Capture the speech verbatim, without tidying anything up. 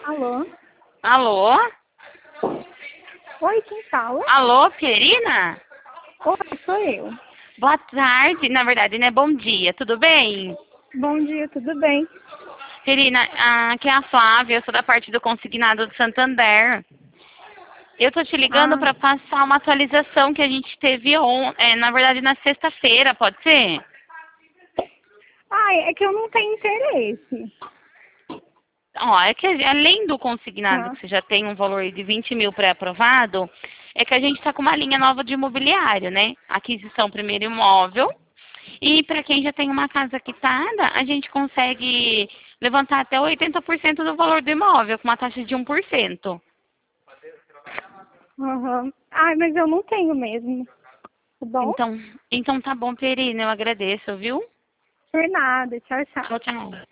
Alô? Alô? Oi, quem fala? Alô, Querina? Oi, sou eu. Boa tarde, na verdade, né? Bom dia, tudo bem? Bom dia, tudo bem? Querina, aqui é a Flávia, eu sou da parte do Consignado do Santander. Eu tô te ligando Ah, para passar uma atualização que a gente teve on, é, na verdade na sexta-feira, pode ser? ah, é que eu não tenho interesse. Ó, é que além do consignado, Ah, que você já tem um valor de vinte mil pré-aprovado, é que a gente está com uma linha nova de imobiliário, né? Aquisição primeiro imóvel. E para quem já tem uma casa quitada, a gente consegue levantar até oitenta por cento do valor do imóvel, com uma taxa de um por cento. aham. Ah, mas eu não tenho mesmo. Tá bom? Então, então tá bom, Perina, eu agradeço, viu? Por nada. Tchau, tchau. Tchau, tchau.